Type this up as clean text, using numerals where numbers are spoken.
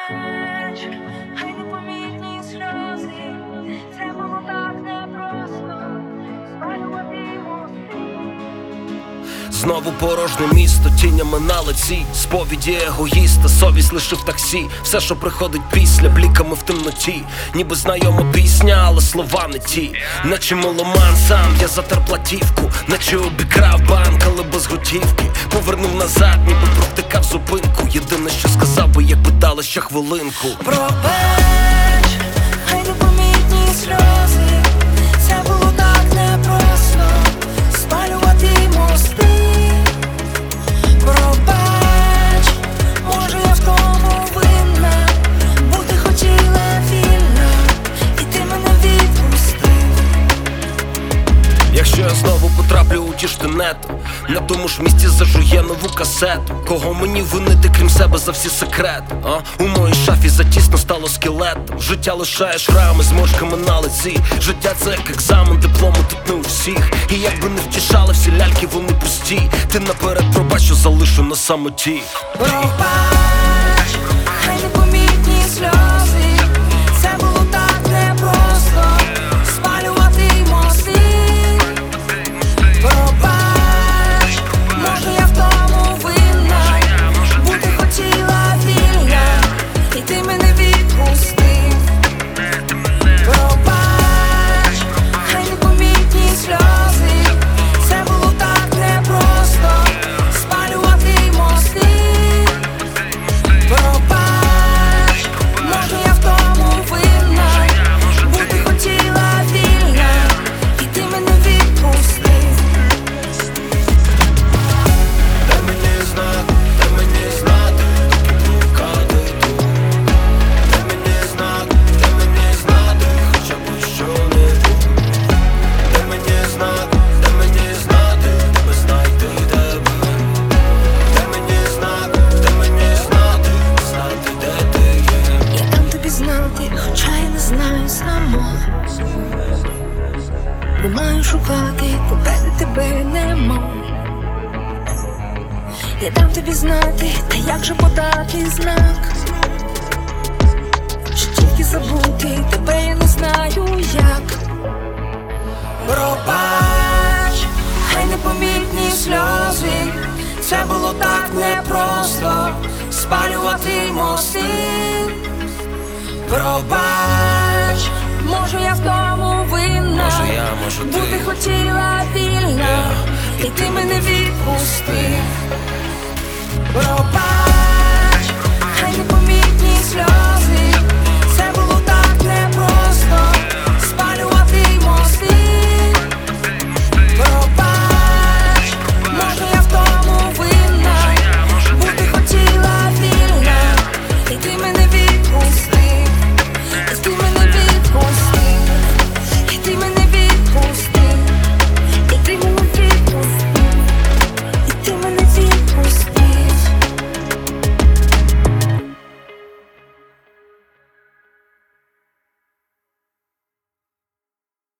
Пробач, хай непомітні сльози, це було так непросто спалювати мости. Знову порожнє місто, тінями на лиці, сповіді егоїста, совість лишив таксі. Все, що приходить після, бліками в темноті. Ніби знайома пісня, але слова не ті. Наче меломан сам, я затер платівку, наче обікрав банк, але без готівки. Повернув назад, ніби провтикав зупинку. Єдине, що сказав би, якби дали ще хвилинку. Пробач, хай непомітні сльози, це було так непросто спалювати мости. Пробач, може я в тому винна, бо ти хотіла вільно, і ти мене відпустив. Якщо я знову потраплю у ті штанети, на тому ж місці зажує нову касету. Кого мені винити, крім себе, за всі секрети? У моїй шафі затісно стало скелетом. Життя лишає шрами з мошками на лиці. Життя це як екзамен, дипломи тут не у всіх. І якби не втішали всі ляльки, вони пусті. Ти наперед пробач, що залишу на самоті. Пробач, хай непомітні сльози, це було так непросто спалювати мости. Пробач, може я в тому винна, бо ти хотіла вільна, і ти мене відпустив. Пробач, хай непомітні сльози, це було так непросто спалювати мости. Пробач, може я в тому винна, бо ти хотіла вільна, і ти мене відпустив. Дай мені знак, дай мені знати, доки блукати йду. Дай мені знак, дай мені знати, хоча б що-небудь. Дай мені знак, дай мені знати, тебе знайти тебе. Дай мені знак, дай мені знати, знати, де ти є. Я дам тобі знати, хоча я не знаю сама. Не маю шукати, попереду тебе нема. Я дам тобі знати, та як же подати знак, що тільки забути тебе я не знаю як. Пробач, хай непомітні сльози, це було так непросто спалювати мости. Пробач, може я в тому винна, Може бо ти хотіла вільно, і ти мене відпустив. Пробач.